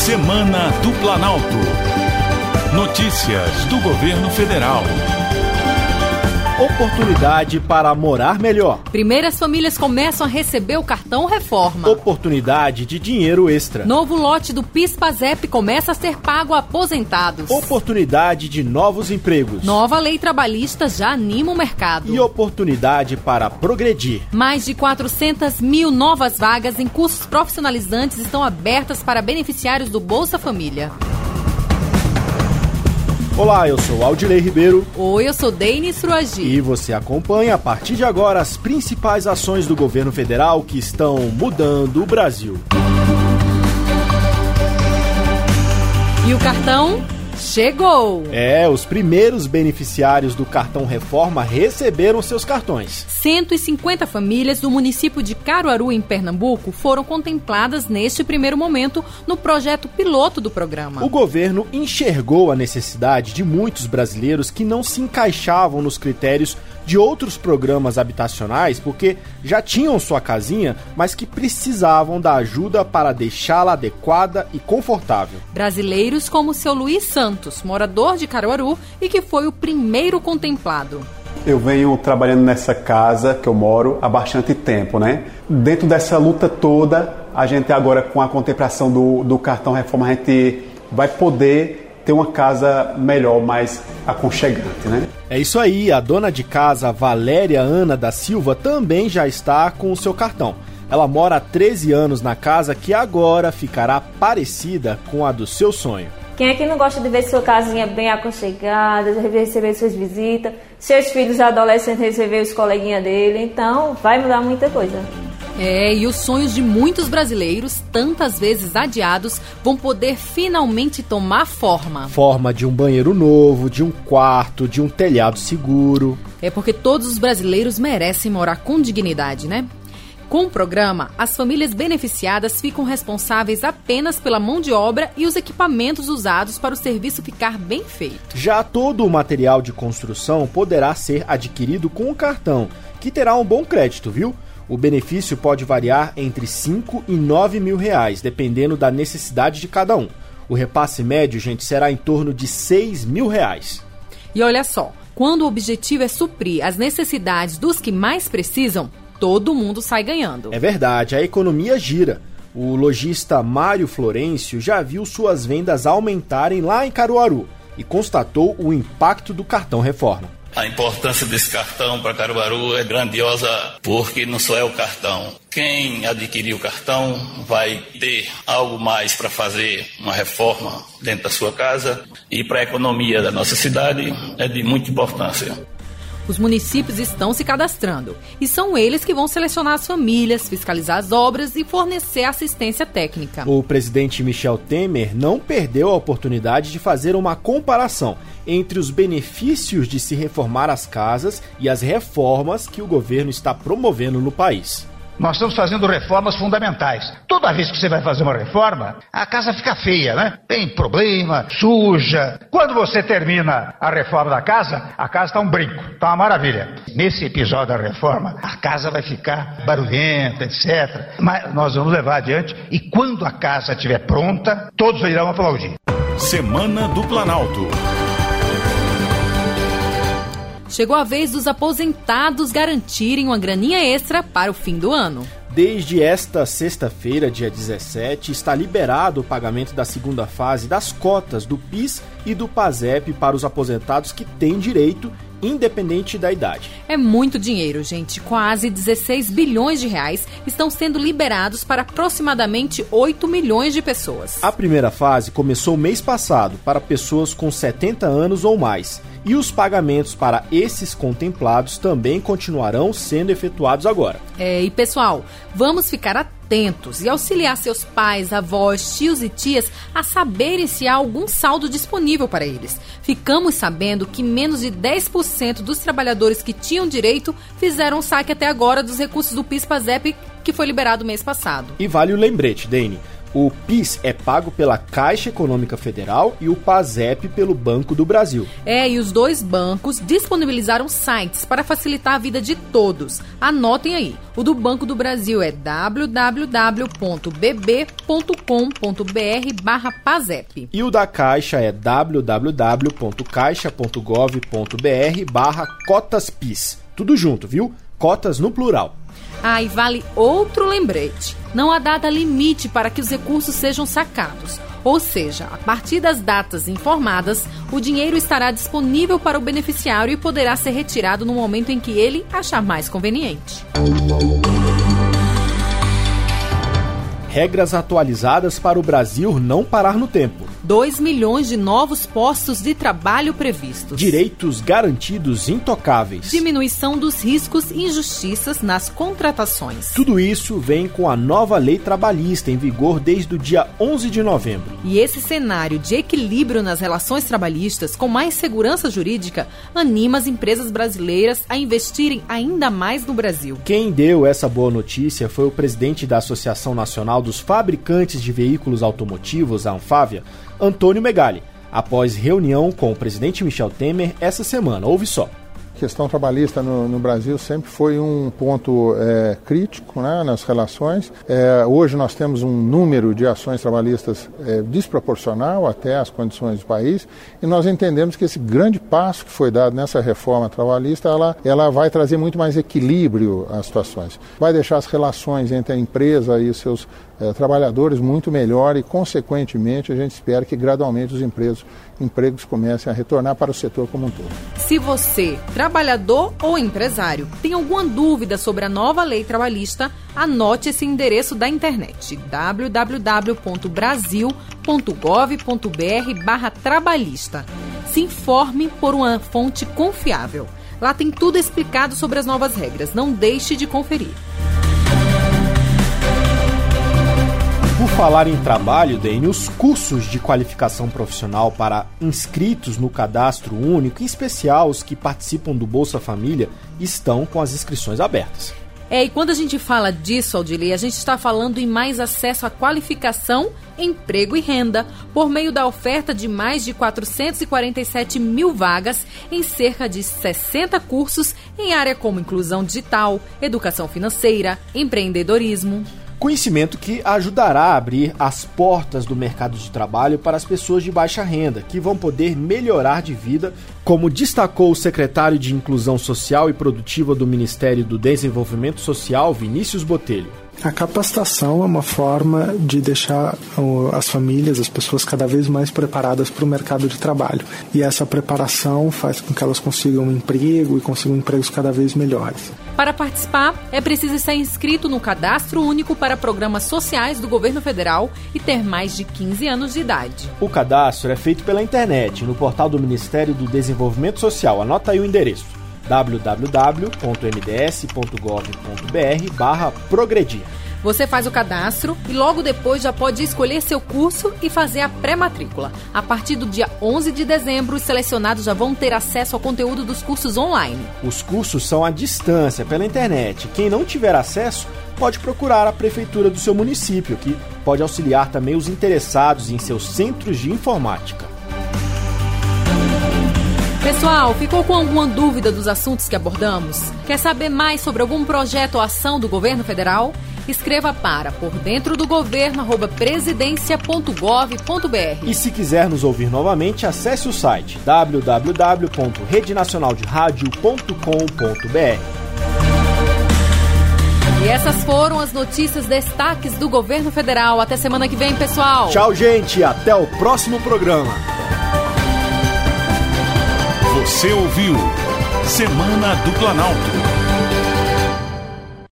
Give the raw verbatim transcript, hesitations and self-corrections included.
Semana do Planalto. Notícias do Governo Federal. Oportunidade para morar melhor. Primeiras famílias começam a receber o cartão Reforma. Oportunidade de dinheiro extra. Novo lote do PIS/PASEP começa a ser pago a aposentados. Oportunidade de novos empregos. Nova lei trabalhista já anima o mercado. E oportunidade para progredir. Mais de quatrocentas mil novas vagas em cursos profissionalizantes estão abertas para beneficiários do Bolsa Família. Olá, eu sou Aldilei Ribeiro. Oi, eu sou Denis Fruagi. E você acompanha a partir de agora as principais ações do governo federal que estão mudando o Brasil. E o cartão chegou! É, os primeiros beneficiários do cartão Reforma receberam seus cartões. cento e cinquenta famílias do município de Caruaru, em Pernambuco, foram contempladas neste primeiro momento no projeto piloto do programa. O governo enxergou a necessidade de muitos brasileiros que não se encaixavam nos critérios de outros programas habitacionais porque já tinham sua casinha, mas que precisavam da ajuda para deixá-la adequada e confortável. Brasileiros como o seu Luiz Santos, morador de Caruaru e que foi o primeiro contemplado. Eu venho trabalhando nessa casa que eu moro há bastante tempo, né? Dentro dessa luta toda, a gente agora com a contemplação do, do cartão Reforma, a gente vai poder ter uma casa melhor, mais aconchegante, né? É isso aí, a dona de casa Valéria Ana da Silva também já está com o seu cartão. Ela mora há treze anos na casa que agora ficará parecida com a do seu sonho. Quem é que não gosta de ver sua casinha bem aconchegada, de receber suas visitas, seus filhos adolescentes receber os coleguinhas dele? Então, vai mudar muita coisa. É, e os sonhos de muitos brasileiros, tantas vezes adiados, vão poder finalmente tomar forma. Forma de um banheiro novo, de um quarto, de um telhado seguro. É porque todos os brasileiros merecem morar com dignidade, né? Com o programa, as famílias beneficiadas ficam responsáveis apenas pela mão de obra e os equipamentos usados para o serviço ficar bem feito. Já todo o material de construção poderá ser adquirido com o cartão, que terá um bom crédito, viu? O benefício pode variar entre cinco e nove mil reais, dependendo da necessidade de cada um. O repasse médio, gente, será em torno de seis mil reais. E olha só, quando o objetivo é suprir as necessidades dos que mais precisam, todo mundo sai ganhando. É verdade, a economia gira. O lojista Mário Florencio já viu suas vendas aumentarem lá em Caruaru e constatou o impacto do cartão Reforma. A importância desse cartão para Caruaru é grandiosa porque não só é o cartão. Quem adquirir o cartão vai ter algo mais para fazer uma reforma dentro da sua casa e para a economia da nossa cidade é de muita importância. Os municípios estão se cadastrando e são eles que vão selecionar as famílias, fiscalizar as obras e fornecer assistência técnica. O presidente Michel Temer não perdeu a oportunidade de fazer uma comparação entre os benefícios de se reformar as casas e as reformas que o governo está promovendo no país. Nós estamos fazendo reformas fundamentais. Toda vez que você vai fazer uma reforma, a casa fica feia, né? Tem problema, suja. Quando você termina a reforma da casa, a casa está um brinco, está uma maravilha. Nesse episódio da reforma, a casa vai ficar barulhenta, etcétera. Mas nós vamos levar adiante e quando a casa estiver pronta, todos irão aplaudir. Semana do Planalto. Chegou a vez dos aposentados garantirem uma graninha extra para o fim do ano. Desde esta sexta-feira, dia dezessete, está liberado o pagamento da segunda fase das cotas do PIS e do PASEP para os aposentados que têm direito, independente da idade. É muito dinheiro, gente. Quase dezesseis bilhões de reais estão sendo liberados para aproximadamente oito milhões de pessoas. A primeira fase começou mês passado para pessoas com setenta anos ou mais. E os pagamentos para esses contemplados também continuarão sendo efetuados agora. É, e pessoal, vamos ficar atentos e auxiliar seus pais, avós, tios e tias a saberem se há algum saldo disponível para eles. Ficamos sabendo que menos de dez por cento dos trabalhadores que tinham direito fizeram saque até agora dos recursos do PIS/PASEP que foi liberado mês passado. E vale o lembrete, Dene. O PIS é pago pela Caixa Econômica Federal e o PASEP pelo Banco do Brasil. É, e os dois bancos disponibilizaram sites para facilitar a vida de todos. Anotem aí. O do Banco do Brasil é w w w ponto b b ponto com ponto b r barra PASEP. E o da Caixa é w w w ponto caixa ponto gov ponto b r barra cotas PIS. Tudo junto, viu? Cotas no plural. Ah, e vale outro lembrete. Não há data limite para que os recursos sejam sacados. Ou seja, a partir das datas informadas, o dinheiro estará disponível para o beneficiário e poderá ser retirado no momento em que ele achar mais conveniente. Regras atualizadas para o Brasil não parar no tempo. dois milhões de novos postos de trabalho previstos. Direitos garantidos intocáveis. Diminuição dos riscos e injustiças nas contratações. Tudo isso vem com a nova lei trabalhista em vigor desde o dia onze de novembro. E esse cenário de equilíbrio nas relações trabalhistas com mais segurança jurídica anima as empresas brasileiras a investirem ainda mais no Brasil. Quem deu essa boa notícia foi o presidente da Associação Nacional dos Fabricantes de Veículos Automotivos, a Anfávia, Antônio Megali, após reunião com o presidente Michel Temer essa semana. Ouve só. A questão trabalhista no, no Brasil sempre foi um ponto é, crítico, né, nas relações. É, hoje nós temos um número de ações trabalhistas é, desproporcional até às condições do país, e nós entendemos que esse grande passo que foi dado nessa reforma trabalhista, ela, ela vai trazer muito mais equilíbrio às situações. Vai deixar as relações entre a empresa e os seus é, trabalhadores muito melhor e, consequentemente, a gente espera que gradualmente os empregos, empregos comecem a retornar para o setor como um todo. Se você, trabalhador ou empresário, tem alguma dúvida sobre a nova lei trabalhista, anote esse endereço da internet: w w w ponto brasil ponto gov ponto b r barra trabalhista. Se informe por uma fonte confiável. Lá tem tudo explicado sobre as novas regras. Não deixe de conferir. Por falar em trabalho, Dene, os cursos de qualificação profissional para inscritos no Cadastro Único, em especial os que participam do Bolsa Família, estão com as inscrições abertas. É, e quando a gente fala disso, Aldilei, a gente está falando em mais acesso à qualificação, emprego e renda, por meio da oferta de mais de quatrocentos e quarenta e sete mil vagas em cerca de sessenta cursos em área como inclusão digital, educação financeira, empreendedorismo. Conhecimento que ajudará a abrir as portas do mercado de trabalho para as pessoas de baixa renda, que vão poder melhorar de vida, como destacou o secretário de Inclusão Social e Produtiva do Ministério do Desenvolvimento Social, Vinícius Botelho. A capacitação é uma forma de deixar as famílias, as pessoas cada vez mais preparadas para o mercado de trabalho. E essa preparação faz com que elas consigam um emprego e consigam empregos cada vez melhores. Para participar, é preciso estar inscrito no Cadastro Único para Programas Sociais do Governo Federal e ter mais de quinze anos de idade. O cadastro é feito pela internet, no portal do Ministério do Desenvolvimento Social. Anota aí o endereço: w w w ponto m d s ponto gov ponto b r barra progredir. Você faz o cadastro e logo depois já pode escolher seu curso e fazer a pré-matrícula. A partir do dia onze de dezembro, os selecionados já vão ter acesso ao conteúdo dos cursos online. Os cursos são à distância, pela internet. Quem não tiver acesso pode procurar a prefeitura do seu município, que pode auxiliar também os interessados em seus centros de informática. Pessoal, ficou com alguma dúvida dos assuntos que abordamos? Quer saber mais sobre algum projeto ou ação do governo federal? Escreva para por dentro do governo arroba presidência ponto gov ponto b r. E se quiser nos ouvir novamente, acesse o site w w w ponto rede nacional de rádio ponto com ponto b r. E essas foram as notícias destaques do governo federal. Até semana que vem, pessoal. Tchau, gente. Até o próximo programa. Você ouviu Semana do Planalto.